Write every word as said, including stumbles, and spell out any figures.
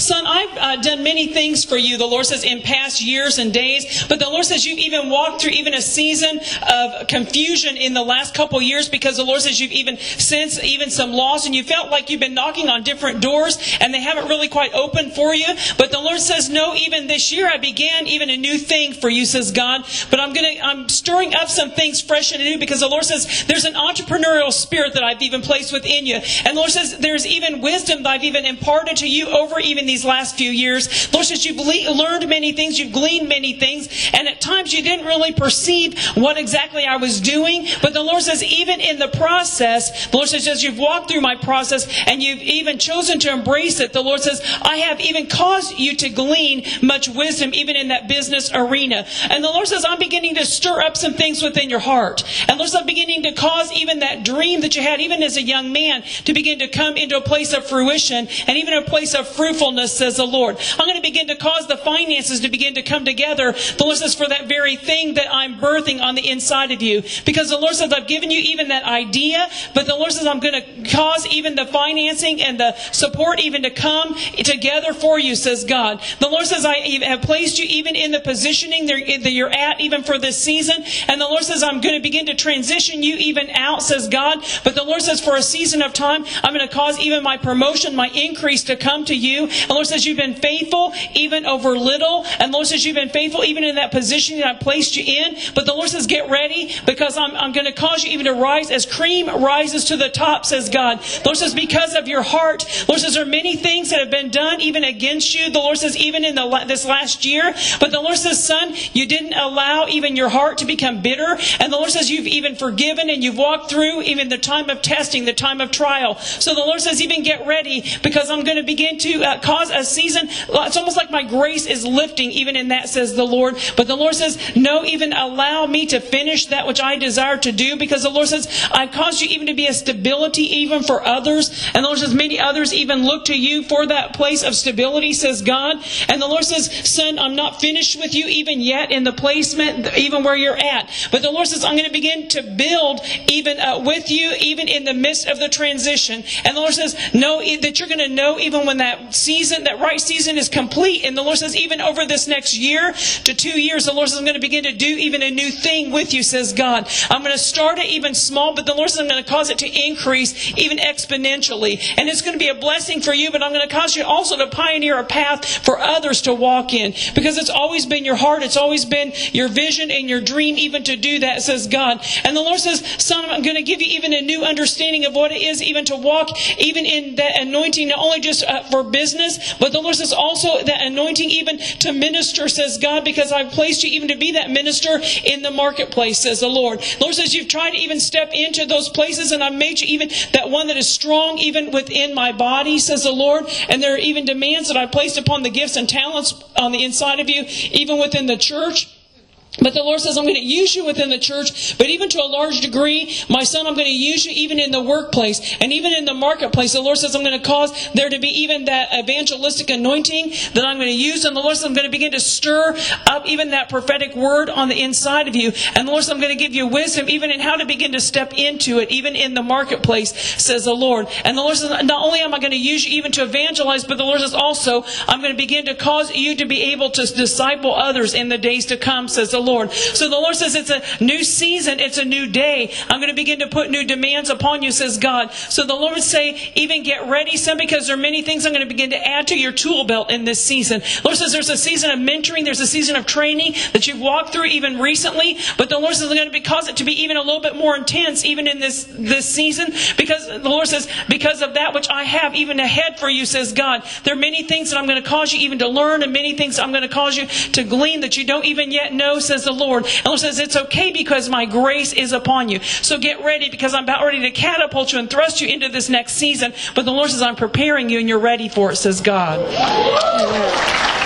son, I've uh, done many things for you, the Lord says, in past years and days. But the Lord says you've even walked through even a season of confusion in the last couple of years, because the Lord says you've even sensed even some loss, and you felt like you've been knocking on different doors and they haven't really quite opened for you. But the Lord says, no, even this year I began even a new thing for you, says God. But I'm going to, I'm stirring up some things fresh and new, because the Lord says there's an entrepreneurial spirit that I've even placed within you. And the Lord says there's even wisdom that I've even imparted to you over even these last few years. The Lord says you've le- learned many things, you've gleaned many things, and at times you didn't really perceive what exactly I was doing. But the Lord says even in the process, the Lord says as you've walked through my process and you've even chosen to embrace it, the Lord says I have even caused you to glean much wisdom even in that business arena. And the Lord says I'm beginning to stir up some things within your heart. And Lord says I'm beginning to cause even that dream that you had even as a young man to begin to come into a place of fruition and even a place of fruitfulness, says the Lord. I'm going to begin to cause the finances to begin to come together, the Lord says, for that very thing that I'm birthing on the inside of you. Because the Lord says I've given you even that idea, but the Lord says I'm going to cause even the financing and the support even to come together for you, says God. The Lord says I have placed you even in the positioning that you're at even for this season. And the Lord says I'm going to begin to transition you even out, says God. But the Lord says for a season of time, I'm going to cause even my promotion, my increase to come to you. And the Lord says you've been faithful even over little. And the Lord says you've been faithful even in that position that I placed you in. But the Lord says get ready, because I'm, I'm going to cause you even to rise as cream rises to the top, says God. The Lord says because of your heart, the Lord says there are many things that have been done even against you. The Lord says even in the, this last year. But the Lord says, son, you didn't allow even your heart to become bitter. And the Lord says you've even forgiven and you've walked through even the time of testing, the time of trial. So the Lord says even get ready, because I'm going to begin to uh, cause a season. It's almost like my grace is lifting even in that, says the Lord. But the Lord says, no, even allow me to finish that which I desire to do, because the Lord says I've caused you even to be a stability even for others. And the Lord says many others even look to you for that place of stability, says God. And the Lord says, son, I'm not finished with you even yet in the placement, even where you're at. But the Lord says I'm going to begin to build even uh, with you, even in the midst of the transition. And the Lord says, know that you're going to know even when that season, that right season is complete. And the Lord says even over this next year to two years, the Lord says I'm going to begin to do even a new thing with you, says God. I'm going to start it even small, but the Lord says I'm going to cause it to increase even exponentially. And it's going to be a blessing for you, but I'm going to cause you also to pioneer a path for others to walk in, because it's always been your heart, it's always been your vision and your dream even to do that, says God. And the Lord says, son, I'm going to give you even a new understanding of what it is even to walk even in that anointing, not only just uh, for business, but the Lord says also that anointing even to minister, says God, because I've placed you even to be that minister in the marketplace, says the Lord. The Lord says you've tried to even step into those places, and I've made you even that one that is strong even within my body, says the Lord. And there are even demands that I placed upon the gifts and talents on the inside of you, even within the church. But the Lord says, I'm going to use you within the church, but even to a large degree, my son, I'm going to use you even in the workplace and even in the marketplace. The Lord says, I'm going to cause there to be even that evangelistic anointing that I'm going to use. And the Lord says, I'm going to begin to stir up even that prophetic word on the inside of you. And the Lord says, I'm going to give you wisdom even in how to begin to step into it, even in the marketplace, says the Lord. And the Lord says, not only am I going to use you even to evangelize, but the Lord says also, I'm going to begin to cause you to be able to disciple others in the days to come, says the Lord. So the Lord says it's a new season, it's a new day. I'm going to begin to put new demands upon you, says God. So the Lord would say, even get ready, son, because there are many things I'm going to begin to add to your tool belt in this season. The Lord says there's a season of mentoring, there's a season of training that you've walked through even recently, but the Lord says I'm going to cause it to be even a little bit more intense even in this, this season, because the Lord says, because of that which I have even ahead for you, says God. There are many things that I'm going to cause you even to learn, and many things I'm going to cause you to glean that you don't even yet know, says the Lord. And the Lord says, it's okay because my grace is upon you. So get ready, because I'm about ready to catapult you and thrust you into this next season. But the Lord says, I'm preparing you and you're ready for it, says God. Amen.